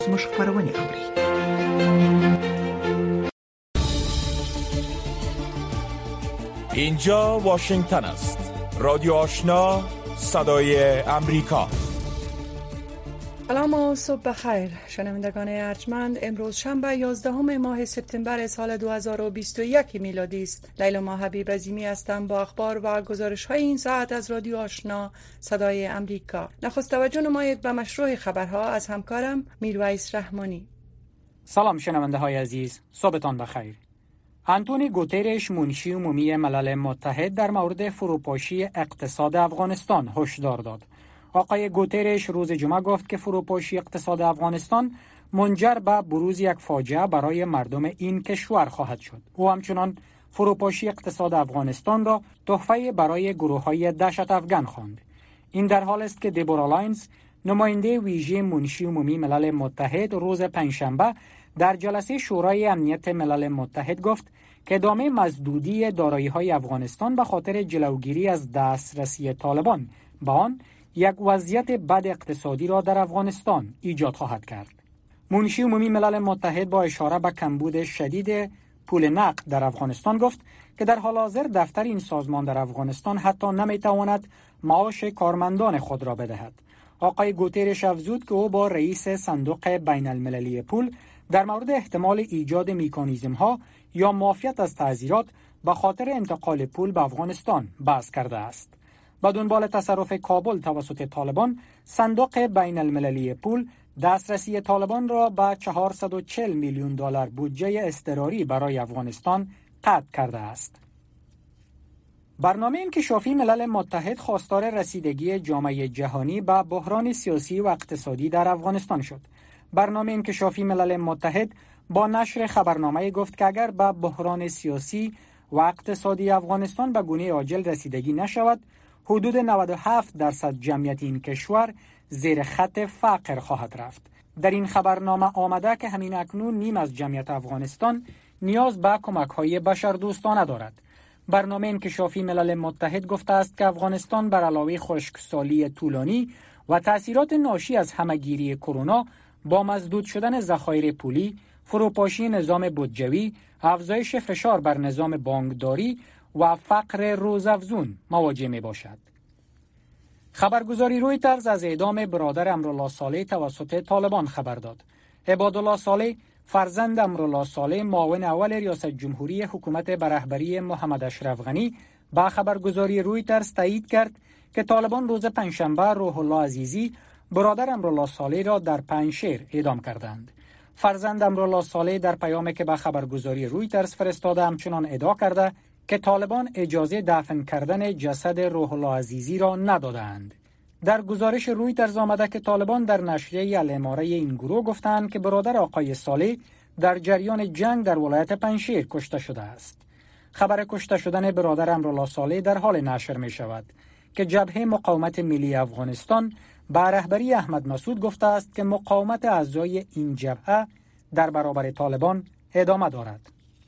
خبرونه اوري. اینجا واشنگتن است. رادیو آشنا، صدای امریکا. سلام و صبح بخیر شنوندگان ارجمند. امروز شنبه 11 ماه سپتامبر سال 2021 میلادی است. لیلا ما حبیب عظیمی هستم با اخبار و گزارش های این ساعت از رادیو آشنا صدای امریکا. نخست توجه نمایید به مشروع خبرها از همکارم میرویس رحمانی. سلام شنونده های عزیز، صبحتان بخیر. آنتونی گوترش منشی عمومی ملل متحد در مورد فروپاشی اقتصاد افغانستان هشدار داد. آقای گوترش روز جمعه گفت که فروپاشی اقتصاد افغانستان منجر به بروز یک فاجعه برای مردم این کشور خواهد شد. او همچنان فروپاشی اقتصاد افغانستان را تحفه برای گروه‌های دهشت افغان خواند. این در حال است که دبورا لاینز، نماینده ویژه منشی عمومی ملل متحد، روز پنجشنبه در جلسه شورای امنیت ملل متحد گفت که ادامه مزدودی دارایی‌های افغانستان به خاطر جلوگیری از دسترسی طالبان به آن یک وضعیت بد اقتصادی را در افغانستان ایجاد خواهد کرد. منشی عمومی ملل متحد با اشاره به کمبود شدید پول نقد در افغانستان گفت که در حال حاضر دفتر این سازمان در افغانستان حتی نمیتواند معاش کارمندان خود را بدهد. آقای گوترش افزود که او با رئیس صندوق بین المللی پول در مورد احتمال ایجاد مکانیزم‌ها یا معافیت از تعزیرات به خاطر انتقال پول به افغانستان بحث کرده است. با دنبال تصرف کابل توسط طالبان، صندوق بین المللی پول دسترسی طالبان را به 440 میلیون دلار بودجه اضطراری برای افغانستان قطع کرده است. برنامه انکشافی ملل متحد خواستار رسیدگی جامعه جهانی به بحران سیاسی و اقتصادی در افغانستان شد. برنامه انکشافی ملل متحد با نشر خبرنامه گفت که اگر به بحران سیاسی و اقتصادی افغانستان به گونه عاجل رسیدگی نشود، حدود 97% جمعیت این کشور زیر خط فقر خواهد رفت. در این خبرنامه آمده که همین اکنون نیم از جمعیت افغانستان نیاز به کمک‌های بشردوستانه دارد. برنامه انکشافی ملل متحد گفته است که افغانستان بر علاوه خشکسالی طولانی و تأثیرات ناشی از همه‌گیری کرونا با مسدود شدن ذخایر پولی، فروپاشی نظام بودجوی، افزایش فشار بر نظام بانکداری و فقر روزافزون مواجه می باشد. خبرگزاری رویترز از اعدام برادر امرالله صالح توسط طالبان خبر داد. عبادالله صالح، فرزند امرالله صالح، معاون اول ریاست جمهوری حکومت به رهبری محمد اشرف غنی، با خبرگزاری رویترز تایید کرد که طالبان روز پنجشنبه روح الله عزیزی، برادر امرالله صالح را در پنجشیر اعدام کردند. فرزند امرالله صالح در پیامی که به خبرگزاری رویترز فرستاده همچنان ادعا کرده که طالبان اجازه دفن کردن جسد روح الله عزیزی را ندادند. در گزارش رویترز آمده که طالبان در نشریه الاماره این گروه گفتند که برادر آقای صالح در جریان جنگ در ولایت پنجشیر کشته شده است. خبر کشته شدن برادر امرالله صالح در حال نشر می شود که جبهه مقاومت ملی افغانستان به رهبری احمد مسعود گفته است که مقاومت اعضای این جبهه در برابر طالبان ادامه دارد.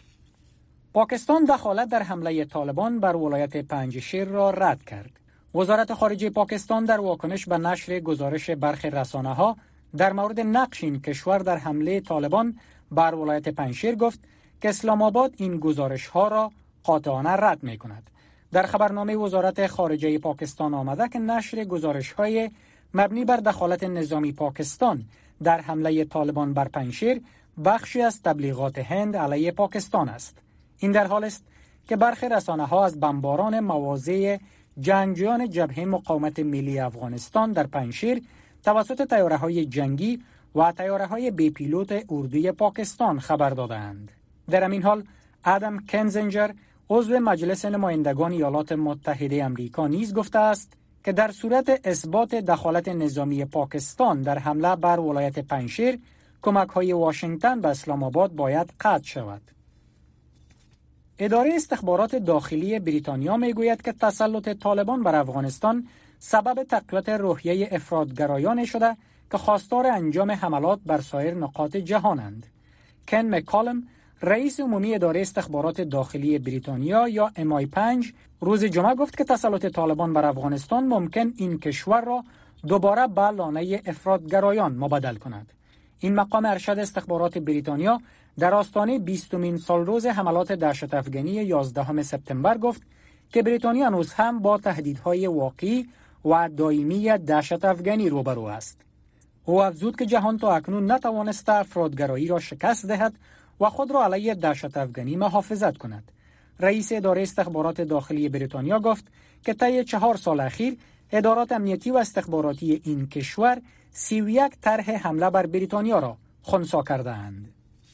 پاکستان دخالت در حمله طالبان بر ولایت پنجشیر را رد کرد. وزارت خارجه پاکستان در واکنش به نشر گزارش برخی رسانه‌ها در مورد نقش این کشور در حمله طالبان بر ولایت پنجشیر گفت که اسلام آباد این گزارش‌ها را قاطعانه رد می‌کند. در خبرنامه وزارت خارجه پاکستان آمده که نشر گزارش‌های مبنی بر دخالت نظامی پاکستان در حمله طالبان بر پنجشیر بخشی از تبلیغات هند علیه پاکستان است. این در حال است که برخی رسانه‌ها از بمباران مواضع جنگجویان جبهه مقاومت ملی افغانستان در پنجشیر توسط طیاره‌های جنگی و طیاره‌های بی پیلوت اردوی پاکستان خبر دادند. در همین حال ادم کنزنجر، عضو مجلس نمایندگان ایالات متحده آمریکا نیز گفته است که در صورت اثبات دخالت نظامی پاکستان در حمله بر ولایت پنجشیر، کمک‌های واشنگتن به اسلام آباد باید قطع شود. اداره استخبارات داخلی بریتانیا میگوید که تسلط طالبان بر افغانستان سبب تقویت روحیه افراطگرایانه شده که خواستار انجام حملات بر سایر نقاط جهانند. کن مکالم، رئیس عمومی اداره استخبارات داخلی بریتانیا یا MI5 روز جمعه گفت که تسلط طالبان بر افغانستان ممکن این کشور را دوباره به لانه افراطگرایان مبادل کند. این مقام ارشد استخبارات بریتانیا در آستانه 20مین سالروز حملات دهشت افغانی 11 سپتامبر گفت که بریتانیا هنوز هم با تهدیدهای واقعی و دائمی دهشت افغانی روبرو است. او افزود که جهان تا اکنون نتوانسته افرادگرایی را شکست دهد و خود را علیه دهشت افغانی محافظت کند. رئیس اداره استخبارات داخلی بریتانیا گفت که طی 4 سال اخیر ادارات امنیتی و استخباراتی این کشور 31 طرح حمله بر بریتانیا را خنثی کرده‌اند.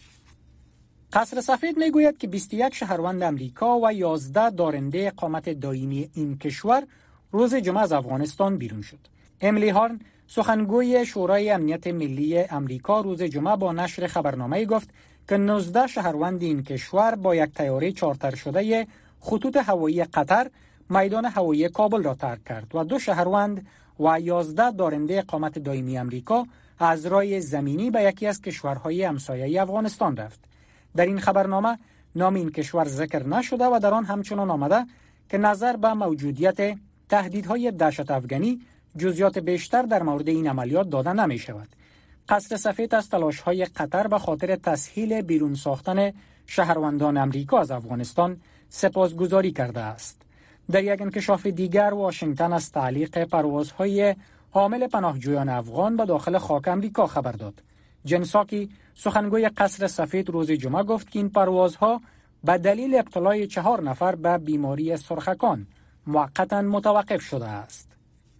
قصر سفید میگوید که 21 شهروند امریکا و 11 دارنده اقامت دائمی این کشور روز جمعه از افغانستان بیرون شد. امیلی هارن، سخنگوی شورای امنیت ملی امریکا، روز جمعه با نشر خبرنامه‌ای گفت که 19 شهروند این کشور با یک طیاره چارتر شده خطوط هوایی قطر میدان هوایی کابل را ترک کرد و 2 شهروند و 11 دارنده اقامت دائمی امریکا از راه زمینی به یکی از کشورهای همسایه افغانستان رفت. در این خبرنامه نام این کشور ذکر نشده و در آن همچنان آمده که نظر به موجودیت تهدیدهای دهشت افغانی جزئیات بیشتر در مورد این عملیات داده نمی شود. قصر سفید از تلاش‌های قطر به خاطر تسهیل بیرون ساختن شهروندان امریکا از افغانستان سپاسگزاری کرده است. در یک انکشاف دیگر، واشنگتن از تعلیق پروازهای حامل پناهجویان افغان به داخل خاک امریکا خبر داد. جن ساکی، سخنگوی قصر سفید، روز جمعه گفت که این پروازها به دلیل ابتلای 4 نفر به بیماری سرخکان موقتا متوقف شده است.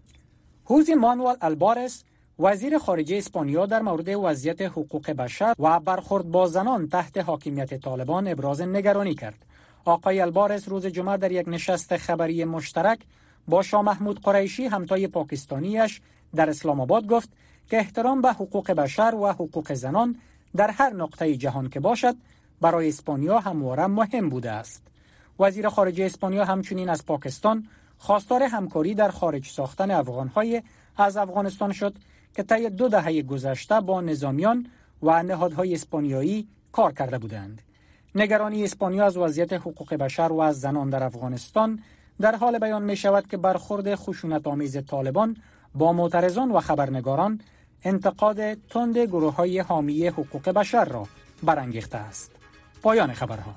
هوزی مانوئل البارس، وزیر خارجه اسپانیا، در مورد وضعیت حقوق بشر و برخورد با زنان تحت حاکمیت طالبان ابراز نگرانی کرد. آقای البارس روز جمعه در یک نشست خبری مشترک با شاه محمود قریشی، همتای پاکستانیش، در اسلام آباد گفت که احترام به حقوق بشر و حقوق زنان در هر نقطه جهان که باشد برای اسپانیا همواره مهم بوده است. وزیر خارجه اسپانیا همچنین از پاکستان خواستار همکاری در خارج ساختن افغان‌های از افغانستان شد که طی 2 دهه گذشته با نظامیان و نهادهای اسپانیایی کار کرده بودند. نگرانی اسپانیا از وضعیت حقوق بشر و از زنان در افغانستان در حال بیان می شود که برخورد خشونت‌آمیز طالبان با معترضان و خبرنگاران انتقاد تند گروه‌های حامی حقوق بشر را برانگیخته است. پایان خبرها.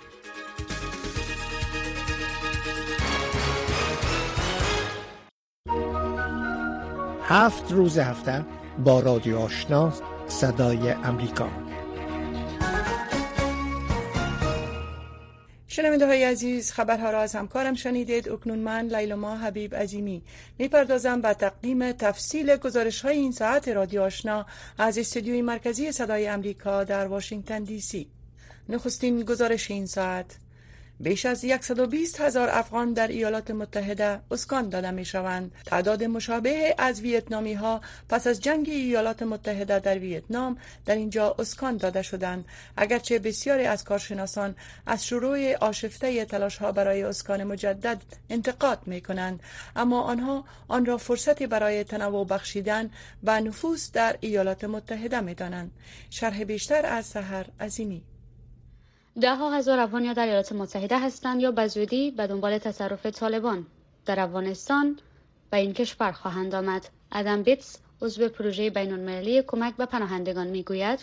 هفت روز هفته با رادیو آشنا صدای امریکا. شنونده های عزیز، خبرها را از همکارم شنیدید. اکنون من لیلا حبیب عظیمی میپردازم به تقدیم تفصیل گزارش های این ساعت رادیو آشنا از استودیوی مرکزی صدای امریکا در واشنگتن دی سی. نخستین گزارش این ساعت: بیش از 120,000 افغان در ایالات متحده اسکان داده می شوند. تعداد مشابه از ویتنامی ها پس از جنگ ایالات متحده در ویتنام در اینجا اسکان داده شدند. اگرچه بسیاری از کارشناسان از شروع آشفته تلاش ها برای اسکان مجدد انتقاد می کنند، اما آنها آن را فرصتی برای تنوع بخشیدن و نفوذ در ایالات متحده می دانند. شرح بیشتر از سحر عظیمی. 10,000 افغان یا در ایالات متحده هستند یا به زودی به دنبال تصرف طالبان در افغانستان و این کشور خواهند آمد. ادم بیتس، عضو پروژه بین‌المللی کمک به پناهندگان، میگوید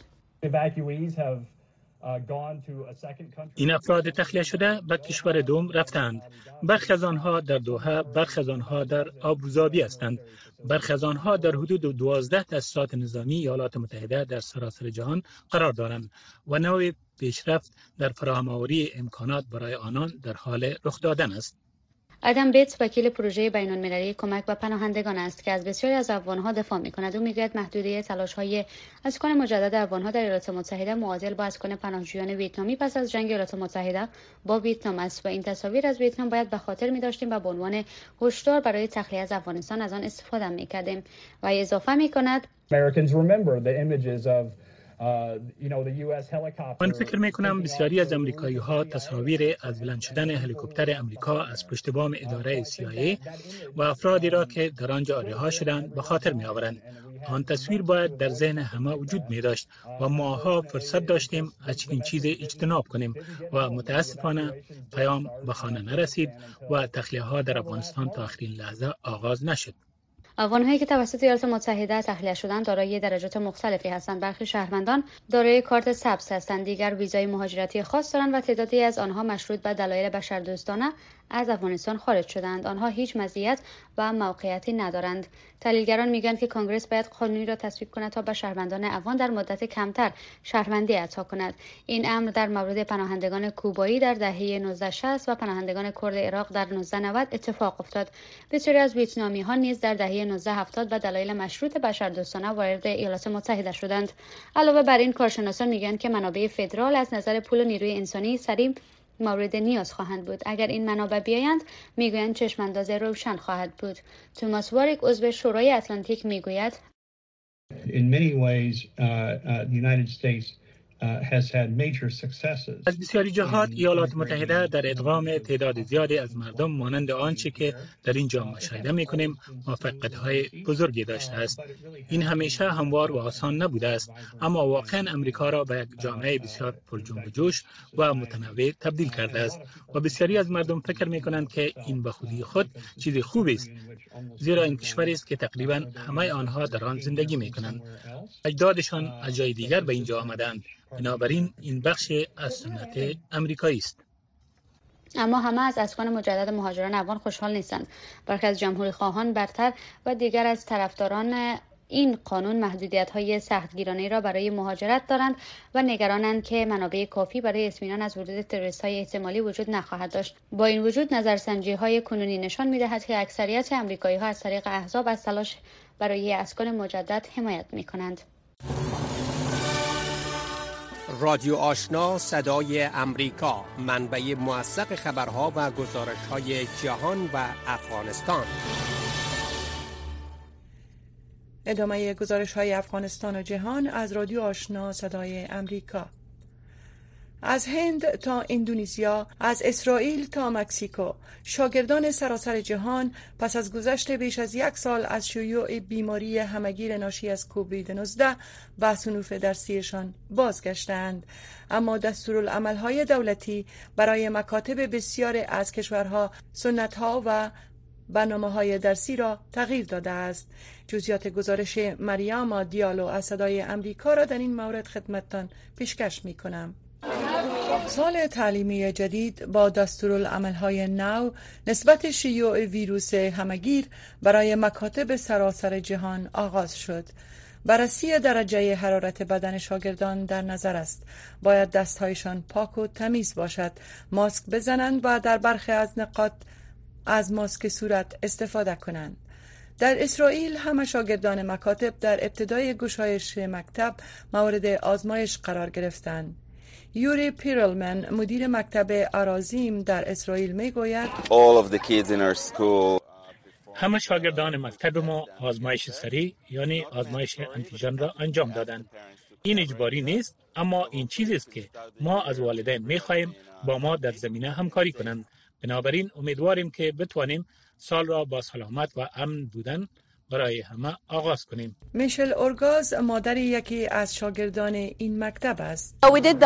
این افراد تخلیه شده به کشور دوم رفتند. برخی از آنها در دوحه، برخی از آنها در آبوظبی هستند، برخی از آنها در حدود 12 تأسیسات نظامی ایالات متحده در سراسر جهان قرار دارند و نوع پیشرفت در فراهم‌آوری امکانات برای آنان در حال رخ دادن است. ادم بیتس وکیل پروژه بین‌المللی کمک به پناهندگان است که از بسیاری از افغان‌ها دفاع می‌کند. او می‌گوید محدودیت تلاش‌های اسکان مجدد افغان‌ها در ایالات متحده معادل با اسکان پناهجویان ویتنامی پس از جنگ ایالات متحده با ویتنام است و این تصاویر از ویتنام باید به خاطر می‌داشتیم و به عنوان هشدار برای تخلیه از افغانستان از آن استفاده می‌کردیم. و اضافه می‌کند من فکر میکنم بسیاری از امریکایی ها تصاویر از بلند شدن هلیکوپتر امریکا از پشت بام اداره CIA و افرادی را که در آنجا رها شدند به خاطر می آورند. آن تصویر باید در ذهن همه وجود می داشت و ماها فرصت داشتیم از چنین چیزی اجتناب کنیم و متاسفانه پیام به خانه نرسید و تخلیه ها در افغانستان تا آخرین لحظه آغاز نشد. افغان‌هایی که توسط ایالات متحده تخلیه شدند دارای درجات مختلفی هستند. برخی شهروندان دارای کارت سبز هستند، دیگر ویزای مهاجرتی خاص دارند و تعدادی از آنها مشروط به دلایل بشردوستانه از افغانستان خارج شدند. آنها هیچ مزیت و موقعیتی ندارند. تحلیلگران میگویند که کنگره باید قانونی را تصویب کند تا به شهروندان افغان در مدت کمتر شهروندی عطا کند. این امر در مورد پناهندگان کوبایی در دهه 1960 و پناهندگان کرد عراق در 1990 اتفاق افتاد. بسیاری از ویتنامی‌ها نیز در دهه 1970 به دلایل مشروط بشردوستانه وارد ایالات متحده شدند. علاوه بر این، کارشناسان میگویند که منابع فدرال از نظر پول و نیروی انسانی سریع مورد نیاز خواهند بود. اگر این منابع بیایند، میگویند چشمانداز روشن خواهد بود. توماس واریک عضو شورای اتلانتیک میگوید In many ways, the United States has had major successes. از بسیاری جهات ایالات متحده در ادغام تعداد زیادی از مردم مانند آنچه که در اینجا مشاهده می‌کنیم موفقیت‌های بزرگی داشته است. این همیشه هموار و آسان نبوده است، اما واقعا امریکا را به یک جامعه بسیار پرجنب و جوش و متنوع تبدیل کرده است و بسیاری از مردم فکر می‌کنند که این به خودی خود چیزی خوبی است، زیرا این کشوری است که تقریبا همه آنها در آن زندگی می‌کنند. اجدادشان از جای دیگر به اینجا آمدند. بنابراین این بخش از سنت امریکایی است. اما همه از اسکان مجدد مهاجران افغان خوشحال نیستند. برخی از جمهوری خواهان برتر و دیگر از طرفداران این قانون محدودیت‌های سختگیرانه‌ای را برای مهاجرت دارند و نگرانند که منابع کافی برای اطمینان از ورود تروریست‌های احتمالی وجود نخواهد داشت. با این وجود نظرسنجی‌های کنونی نشان می‌دهد که اکثریت آمریکایی‌ها از طریق احزاب از تلاش برای اسکان مجدد حمایت می‌کنند. رادیو آشنا صدای امریکا، منبع موثق خبرها و گزارش‌های جهان و افغانستان. ادامه گزارش‌های افغانستان و جهان از رادیو آشنا صدای امریکا. از هند تا اندونزیا، از اسرائیل تا مکزیکو، شاگردان سراسر جهان پس از گذشت بیش از 1 سال از شیوع بیماری همهگیر ناشی از کووید 19 و صنوف درسیشان بازگشتند. اما دستورالعمل‌های دولتی برای مکاتب بسیار از کشورها سنت‌ها و برنامه‌های درسی را تغییر داده است. جزئیات گزارش مریم دیالو از صدای امریکا را در این مورد خدمتتان پیشکش می‌کنم. سال تعلیمی جدید با دستورالعمل‌های نو نسبت شیوع ویروس همهگیر برای مکاتب سراسر جهان آغاز شد. بررسی درجه حرارت بدن شاگردان در نظر است. باید دست‌هایشان پاک و تمیز باشد، ماسک بزنند و در برخی از نقاط از ماسک صورت استفاده کنند. در اسرائیل همه شاگردان مکاتب در ابتدای گشایش مکتب مورد آزمایش قرار گرفتند. یوری پیرلمن مدیر مکتب آرازیم در اسرائیل میگوید همه شاگردان مکتب ما آزمایش سریع یعنی آزمایش آنتیژن را انجام دادند. این اجباری نیست، اما این چیزی است که ما از والدین می‌خواهیم با ما در زمینه همکاری کنند. بنابراین امیدواریم که بتوانیم سال را با سلامت و امن بودن برای همه آغاز کنیم. میشل اورگاز مادر یکی از شاگردان این مکتب است.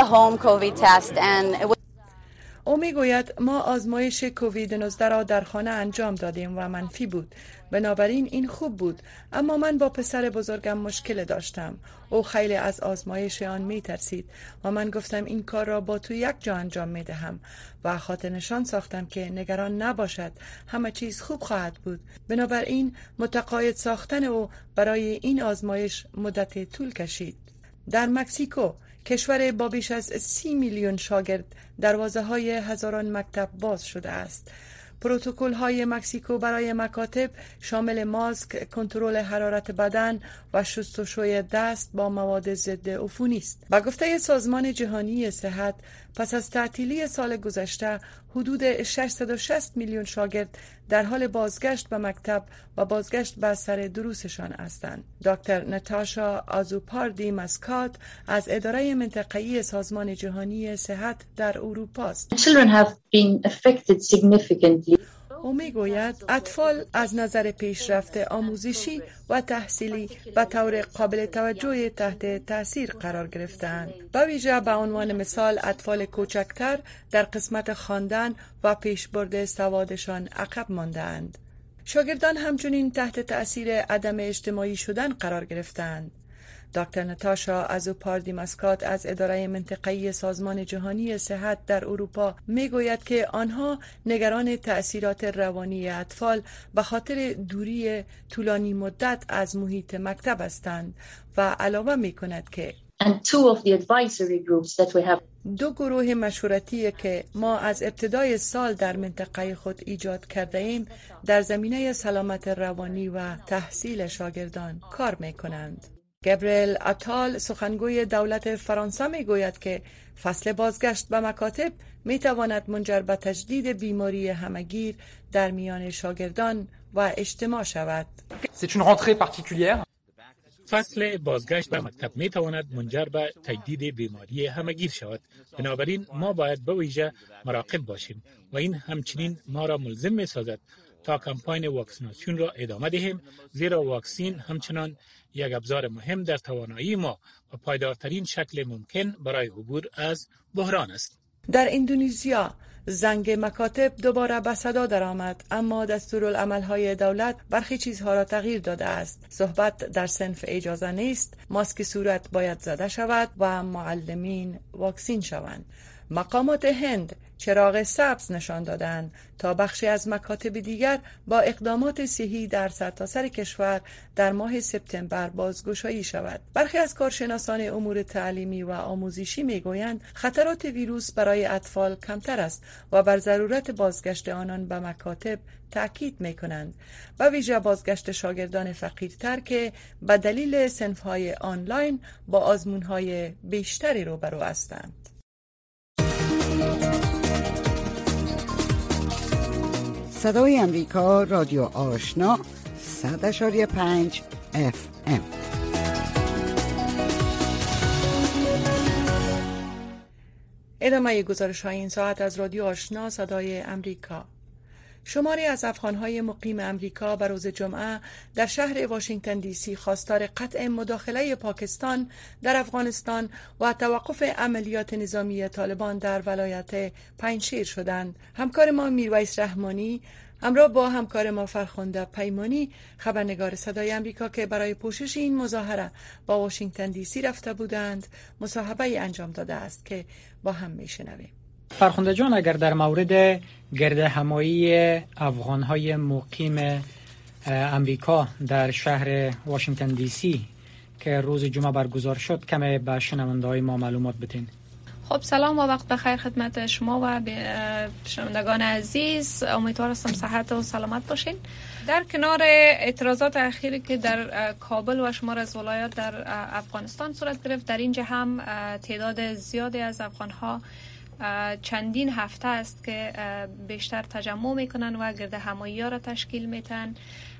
او میگوید ما آزمایش کووید 19 را در خانه انجام دادیم و منفی بود. بنابراین این خوب بود، اما من با پسر بزرگم مشکل داشتم. او خیلی از آزمایش آن میترسید و من گفتم این کار را با تو یک جا انجام میدهم و خاطر نشان ساختم که نگران نباشد، همه چیز خوب خواهد بود. بنابراین متقاعد ساختن او برای این آزمایش مدت طول کشید. در مکزیکو، کشور با بیش از 30 میلیون شاگرد، دروازه‌های هزاران مکتب باز شده است. پروتکل‌های مکزیکو برای مکاتب شامل ماسک، کنترل حرارت بدن و شستشوی دست با مواد ضد عفونی است. به گفته سازمان جهانی صحت، پس از تعطیلی سال گذشته حدود 660 میلیون شاگرد در حال بازگشت به مکتب و بازگشت به سر دروسشان هستند. دکتر نتاشا آزوپاردی مسکات از اداره منطقه‌ای سازمان جهانی صحت در اروپا است. او میگوید اطفال از نظر پیشرفت آموزشی و تحصیلی به طور قابل توجهی تحت تاثیر قرار گرفتند. به ویژه به عنوان مثال اطفال کوچکتر در قسمت خواندن و پیشبرد سوادشان عقب ماندند. شاگردان همچنین تحت تأثیر عدم اجتماعی شدن قرار گرفتند. دکتر ناتاشا ازوپاردیماسکات از اداره منطقه‌ای سازمان جهانی صحت در اروپا میگوید که آنها نگران تأثیرات روانی اطفال به خاطر دوری طولانی مدت از محیط مکتب هستند و علاوه میکند که دو گروه مشورتی که ما از ابتدای سال در منطقه خود ایجاد کرده ایم در زمینه سلامت روانی و تحصیل شاگردان کار می کنند. گابریل اتال سخنگوی دولت فرانسه می گوید که فصل بازگشت به مکاتب می تواند منجر به تجدید بیماری همگیر در میان شاگردان و اجتماع شود. فصل بازگشت به مکتب می تواند منجر به تجدید بیماری همگیر شود. بنابراین ما باید به ویژه مراقب باشیم و این همچنین ما را ملزم می سازد تا کمپاین واکسیناسیون را ادامه دهیم، زیرا واکسین همچنان یک ابزار مهم در توانایی ما و پایدارترین شکل ممکن برای عبور از بحران است. در اندونزیا زنگ مکاتب دوباره به صدا درآمد، اما دستورالعمل‌های دولت برخی چیزها را تغییر داده است. صحبت در صنف اجازه نیست، ماسک صورت باید زده شود و معلمین واکسین شوند. مقامات هند چراغ سبز نشان دادند تا بخشی از مکاتب دیگر با اقدامات صحی در سرتاسر کشور در ماه سپتامبر بازگشایی شود. برخی از کارشناسان امور تعلیمی و آموزشی میگویند خطرات ویروس برای اطفال کمتر است و بر ضرورت بازگشت آنان به مکاتب تأکید میکنند، به ویژه بازگشت شاگردان فقیرتر که به دلیل صنف‌های آنلاین با آزمون‌های بیشتری روبرو هستند. صدای امریکا، رادیو آشنا، 100.5 FM. ادامه گزارش های این ساعت از رادیو آشنا صدای امریکا. شماری از افغان‌های مقیم امریکا به روز جمعه در شهر واشنگتن دی سی خواستار قطع مداخله پاکستان در افغانستان و توقف عملیات نظامی طالبان در ولایت پنجشیر شدند. همکار ما میرویس رحمانی همراه با همکار ما فرخنده پیمانی، خبرنگار صدای امریکا که برای پوشش این مظاهره با واشنگتن دی سی رفته بودند، مصاحبه انجام داده است که با هم میشنویم. فرخنده جان، اگر در مورد گردهمایی افغان‌های مقیم امریکا در شهر واشنگتن دی سی که روز جمعه برگزار شد کمی به شنونده‌های ما معلومات بدین. خب سلام و وقت بخیر خدمت شما و شنوندگان عزیز. امیدوار هستم صحت و سلامت باشین. در کنار اعتراضات اخیری که در کابل و شمار از ولایات در افغانستان صورت گرفت، در اینجا هم تعداد زیادی از افغان‌ها چندین هفته است که بیشتر تجمع میکنن و گردهمایی ها را تشکیل میتن.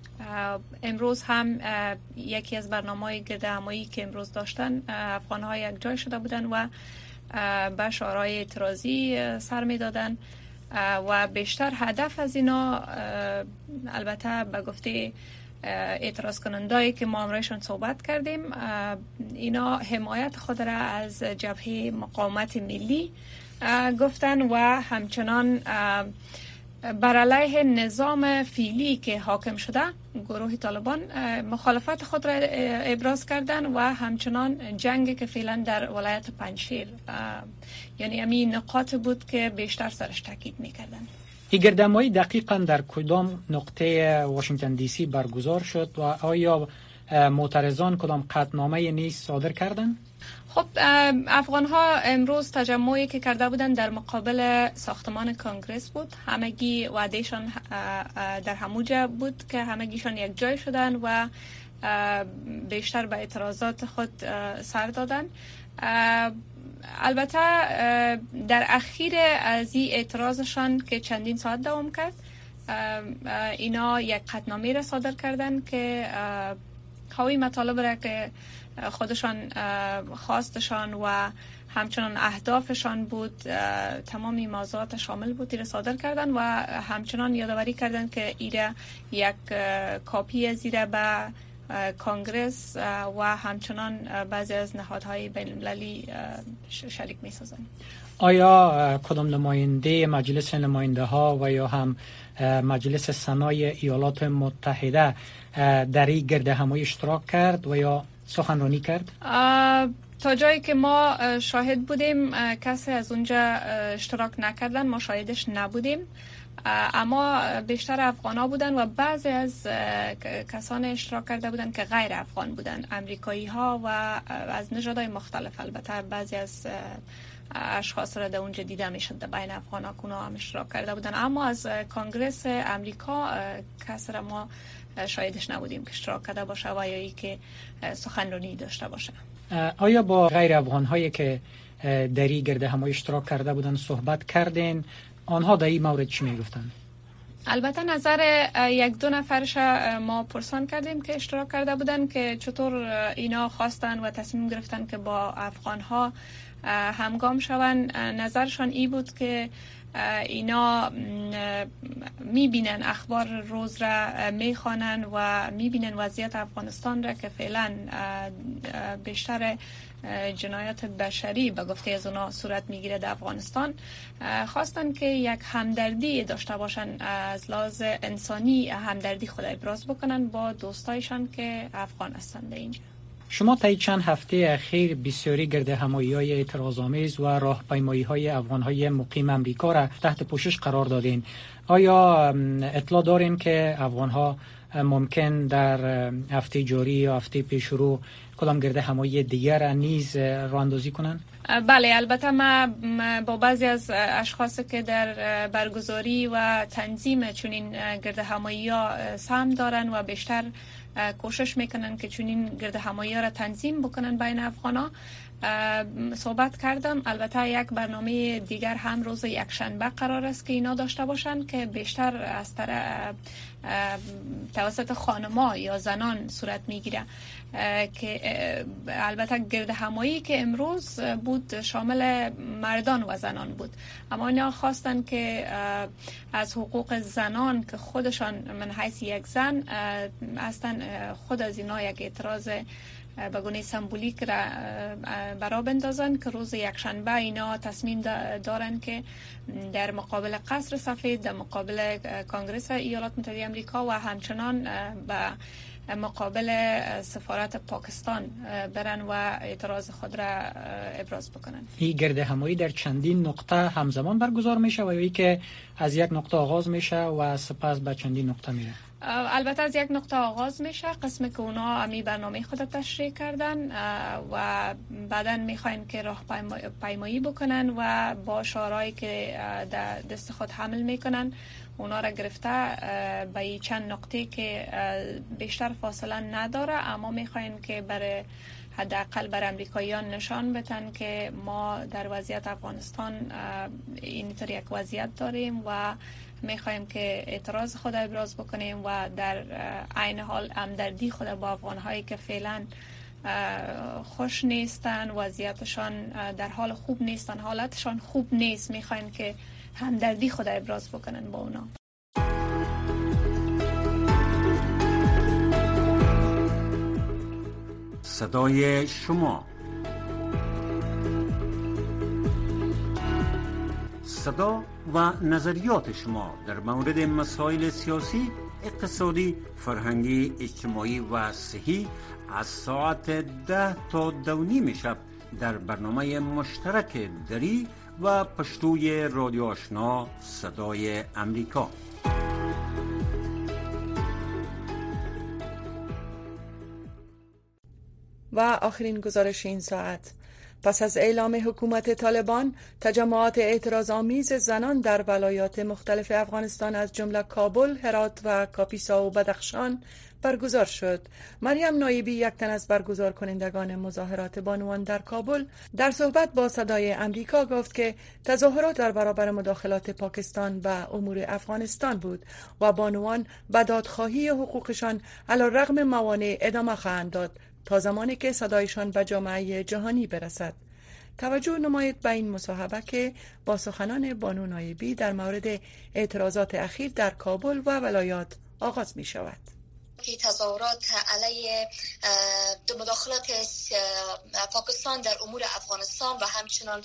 امروز هم یکی از برنامه‌های گردهمایی که امروز داشتن، افغان‌ها یک جای شده بودن و به شعارهای اعتراضی سر میدادن و بیشتر هدف از اینا، البته به گفته اعتراض کنندهایی که ما امروزشون صحبت کردیم، اینا حمایت خود را از جبهه مقاومت ملی گفتن و همچنان بر علیه نظام فعلی که حاکم شده گروه طالبان مخالفت خود را ابراز کردن و همچنان جنگی که فعلا در ولایت پنجشیر، یعنی همین نقاط بود که بیشتر سرش تاکید میکردن. این گردهمایی دقیقاً در کدام نقطه واشنگتن دی سی برگزار شد و آیا معترضان کدام قطعنامه نیز صادر کردند؟ خب افغان ها امروز تجمعی که کرده بودن در مقابل ساختمان کنگرس بود. همگی وعدهشان در هموجه بود که همگیشان یک جای شدن و بیشتر به اعتراضات خود سر دادن. البته در اخیر از این اعتراضشان که چندین ساعت دوام کرد، اینا یک قطعنامه را صادر کردن که حاوی مطالب را که خودشان خواستشان و همچنان اهدافشان بود، تمامی موضوعات شامل بود، ایره صادر کردن و همچنان یادآوری کردن که ایره یک کاپی از ایره به کانگرس و همچنان بعضی از نهادهای بین المللی شریک می سازند. آیا کدام نماینده مجلس نماینده ها و یا هم مجلس سنای ایالات متحده در این گرد همایی اشتراک کرد و یا سخنرانی کرد؟ تا جایی که ما شاهد بودیم کسی از اونجا اشتراک نکردن، ما شاهدش نبودیم، اما بیشتر افغانا بودن و بعضی از کسان اشتراک کرده بودن که غیر افغان بودن، امریکایی ها و از نژادهای مختلف. البته بعضی از اشخاص را در اونجا دیده میشد بین افغان ها که هم اشتراک کرده بودن، اما از کانگرس امریکا کسی را ما شاهدش نبودیم که اشتراک کرده باشه و یا ای که سخنرانی داشته باشه. آیا با غیر افغان هایی که در این گرد همایی اشتراک کرده بودن صحبت کردین؟ آنها در این مورد چی میگفتن؟ البته نظر یک دو نفرش ما پرسان کردیم که اشتراک کرده بودن که چطور اینا خواستن و تصمیم گرفتن که با افغان ها همگام شوند. نظرشان ای بود که اینا میبینن اخبار روز را میخوانن و میبینن وضعیت افغانستان را که فعلا بیشتر جنایات بشری به گفته از اونا صورت میگیره در افغانستان. خواستن که یک همدردی داشته باشن، از لحاظ انسانی همدردی خود ابراز بکنن با دوستایشان که افغان هستند اینجا. شما طی چند هفته اخیر بسیاری گرد همایی‌های اعتراض‌آمیز و راهپیمایی‌های افغان‌های مقیم امریکا را تحت پوشش قرار دادین. آیا اطلاع دارین که افغان‌ها ممکن در هفته جاری یا هفته پیش رو کدام گرد همایی دیگر نیز راه اندازی کنن؟ بله، البته ما با بعضی از اشخاص که در برگزاری و تنظیم چنین گرد همایی‌ها سهم دارن و بیشتر کوشش میکنن که چنین گرد همایی را تنظیم بکنن بین افغانا صحبت کردم. البته یک برنامه دیگر هم روز یکشنبه قرار است که اینا داشته باشن که بیشتر از توسط خانما یا زنان صورت میگیره، که البته گرد همایی که امروز بود شامل مردان و زنان بود، اما اینا خواستن که از حقوق زنان که خودشان من حیث یک زن هستن خود از اینا یک اعتراض به گونه سمبولیک را برا بندازن که روز یکشنبه اینا تصمیم دارن که در مقابل قصر سفید، در مقابل کانگرس ایالات متحده آمریکا و همچنان به مقابل سفارت پاکستان برن و اعتراض خود را ابراز بکنن. این گرد همایی در چندین نقطه همزمان برگزار میشه و یا که از یک نقطه آغاز میشه و سپس به چندین نقطه میره؟ البته از یک نقطه آغاز میشه، قسمی که اونا امی برنامه خود تشریح کردن و بعدا میخواین که راه پیمایی بکنن و با شعارهایی که دست خود حمل میکنن اونا را گرفته به چند نقطه که بیشتر فاصله نداره، اما میخواین که برای حداقل بر امریکاییان نشان بدن که ما در وضعیت افغانستان اینطور یک وضعیت داریم و میخوایم که اعتراض خود ابراز بکنیم و در عین حال همدردی خود با افغانهایی که فعلا خوش نیستن، وضعیتشان در حال خوب نیستن، حالتشان خوب نیست، میخوایم که همدردی خود ابراز بکنن با اونا. صدای شما، صدا و نظریات شما در مورد مسائل سیاسی، اقتصادی، فرهنگی، اجتماعی و صحی از ساعت 10 تا 2:30 شب در برنامه مشترک دری و پشتوی رادیو آشنا صدای امریکا. و آخرین گزارش این ساعت: پس از اعلام حکومت طالبان، تجمعات اعتراض‌آمیز زنان در ولایات مختلف افغانستان از جمله کابل، هرات و کاپیسا و بدخشان برگزار شد. مریم نایبی، یک تن از برگزار کنندگان مظاهرات بانوان در کابل، در صحبت با صدای امریکا گفت که تظاهرات در برابر مداخلات پاکستان به امور افغانستان بود و بانوان به دادخواهی حقوقشان علی‌رغم موانع ادامه خواهند داد تا زمانی که صدایشان به جامعه جهانی برسد. توجه نمایید به این مصاحبه که با سخنان بانو نایبی در مورد اعتراضات اخیر در کابل و ولایات آغاز می شود. که تظاهرات علیه مداخلات پاکستان در امور افغانستان و همچنان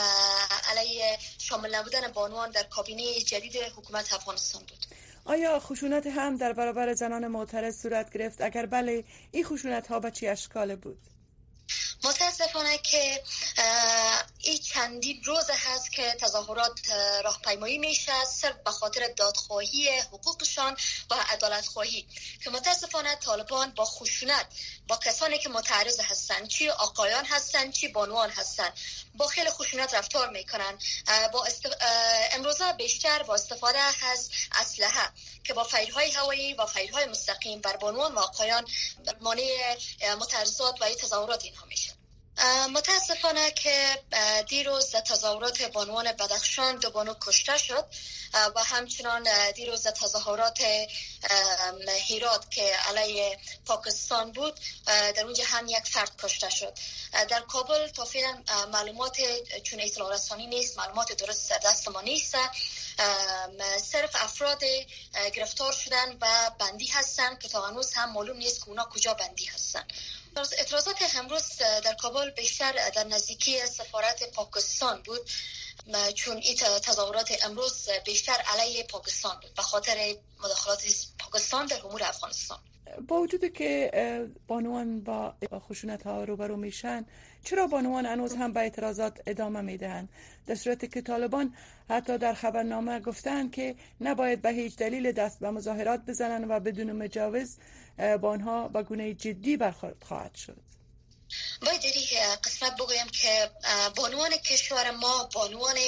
علیه شامل نبودن بانوان در کابینه جدید حکومت افغانستان بود. آیا خشونت هم در برابر زنان معترض صورت گرفت؟ اگر بله، این خشونت ها به چه اشکال بود؟ متاسفانه که این چندین روز هست که تظاهرات راهپیمایی میشه صرف به خاطر دادخواهی حقوقشان و عدالت خواهی، که متاسفانه طالبان با خشونت با کسانی که معترض هستن، چی آقایان هستن چی بانوان هستن، با خیلی خشونت رفتار میکنن. امروزه بیشتر با استفاده از اسلحه که با فیرهای هوایی و فیرهای مستقیم بر بانوان و آقایان مانع متعرضات و تظاهرات اینها میشه. متاسفانه که دیروز تظاهرات بانوان بدخشان 2 بانو کشته شد و همچنان دیروز تظاهرات هرات که علیه پاکستان بود در اونجا هم 1 فرد کشته شد. در کابل تا فعلا معلومات چون اطلاع رسانی نیست، معلومات درست در دست ما نیست، صرف افراد گرفتار شدن و بندی هستن که تا هنوز هم معلوم نیست که اونا کجا بندی هستن. اعتراضات امروز در کابل بیشتر در نزدیکی سفارت پاکستان بود، چون این تظاهرات امروز بیشتر علیه پاکستان بود به خاطر مداخلات پاکستان در امور افغانستان. با وجود که بانوان با خشونت ها روبرو میشن، چرا بانوان هنوز هم به اعتراضات ادامه میدهند، در صورتی که طالبان حتی در خبرنامه گفتند که نباید به هیچ دلیل دست به مظاهرات بزنند و بدون مجوز با آنها به گونه جدی برخورد خواهد شد؟ باید در این قسمت بگویم که بانوان کشور ما، بانوان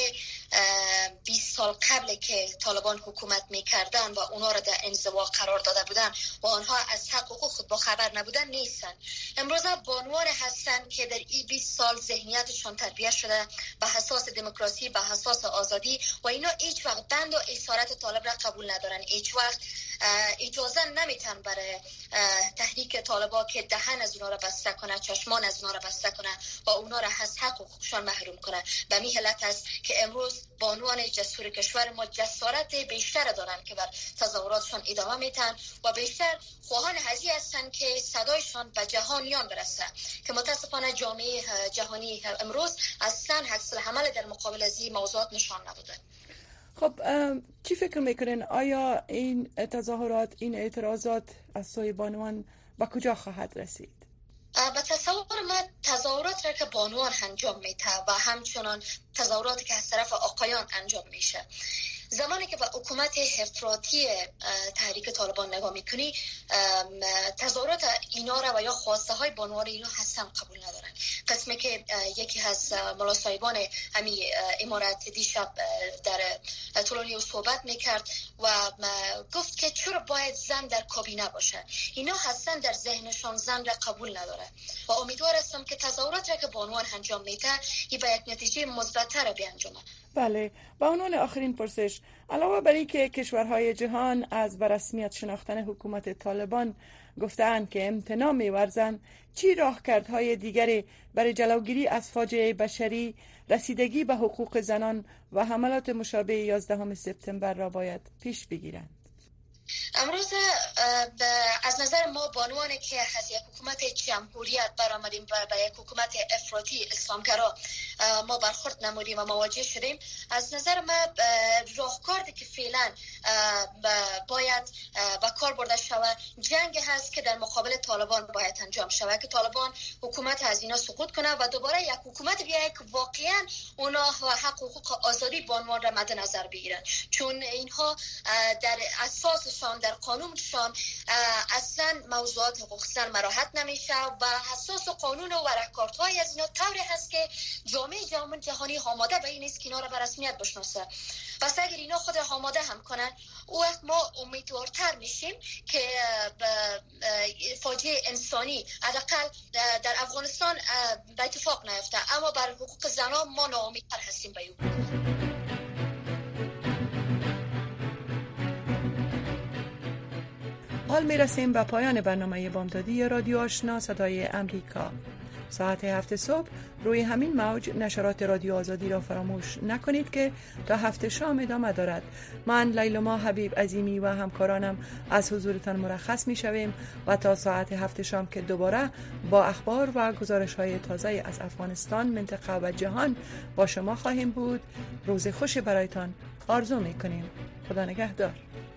20 سال قبل که طالبان حکومت میکردن و اونا را در انزوا قرار داده بودن و آنها از حقوق خود با خبر نبودن نیستن. امروز بانوان هستن که در این 20 سال ذهنیتشون تربیت شده به اساس دموکراسی، به اساس آزادی و اینا هیچ وقت بند و اسارت طالب را قبول ندارن. هیچ وقت اجازه نمیتن برای تحریک طالبا که دهن از اونا را بسته کنه، چشمان از اونا را بسته کنه و اونا را از حقوقشون محروم کنه. به این حالت است که امروز بانوان جسور کشور ما جسارت بیشتر دارن که بر تظاهراتشون ادامه میتن و بیشتر خواهان هزی هستن که صدایشان به جهانیان برسه، که متاسفانه جامعه جهانی امروز اصلا عکس العمل در مقابل از این موضوعات نشان نبوده. خب چی فکر میکنین؟ آیا این تظاهرات، این اعتراضات از سوی بانوان به کجا خواهد رسید؟ به تصور ما تظاهرات را که بانوان انجام میده و همچنان تظاهراتی که از طرف آقایان انجام میشه، زمانی که به حکومت افراطی تحریک طالبان نگاه میکنی، تظاهرات اینا را و یا خواسته های بانوان اینا هستن قبول ندارن. قسمی که یکی از ملا صاحبان همین امارت دیشب در طولانی صحبت میکرد و گفت که چرا باید زن در کابینه باشه. اینا هستن در ذهنشان زن را قبول نداره و امیدوار هستم که تظاهرات را که بانوان انجام میده این به یک نتیجه مثبت‌تر بیانجامه. بله، با عنوان آخرین پرسش، علاوه بر اینکه کشورهای جهان از به رسمیت شناختن حکومت طالبان گفتند که امتناع می‌ورزند، چی راهکردهای دیگری برای جلوگیری از فاجعه بشری، رسیدگی به حقوق زنان و حملات مشابه 11 سپتامبر را باید پیش بگیرند؟ امروز از نظر ما بانوانی که از یک حکومت جمهوریت برآمدیم و به یک حکومت افراطی اسلامگرا ما برخورد نمودیم و مواجه شدیم، از نظر ما راهکاری که فعلا باید به کار برده شود جنگ هست که در مقابل طالبان باید انجام شود، که طالبان حکومت از اینا سقوط کنه و دوباره یک حکومت بیاید که واقعا اونا حق حقوق آزادی بانوان را مد نظر بگیرن، چون اینها در اساس در قانونشان اصلا موضوعات حقوق زن مراحت نمیشه و حساس قانون و رکاردهای از اینا طوری هست که جامعه جهانی آماده به این نیست که اینا را به رسمیت بشناسه. پس اگر اینا خود آماده هم کنن، او وقت ما امیدوارتر میشیم که فاجعه انسانی حداقل در افغانستان به اتفاق نیفته، اما بر حقوق زنان ما ناامیدتر هستیم به این. حال میرسیم به پایان برنامه بامدادی رادیو آشنا صدای امریکا. ساعت 7 صبح روی همین موج نشرات رادیو آزادی را فراموش نکنید که تا 7 شام ادامه دارد. من لیلما حبیب عظیمی و همکارانم از حضورتان مرخص می شویم و تا ساعت 7 شام که دوباره با اخبار و گزارش های تازه از افغانستان، منطقه و جهان با شما خواهیم بود. روز خوشی برایتان آرزو می کنیم. خدا نگهدار.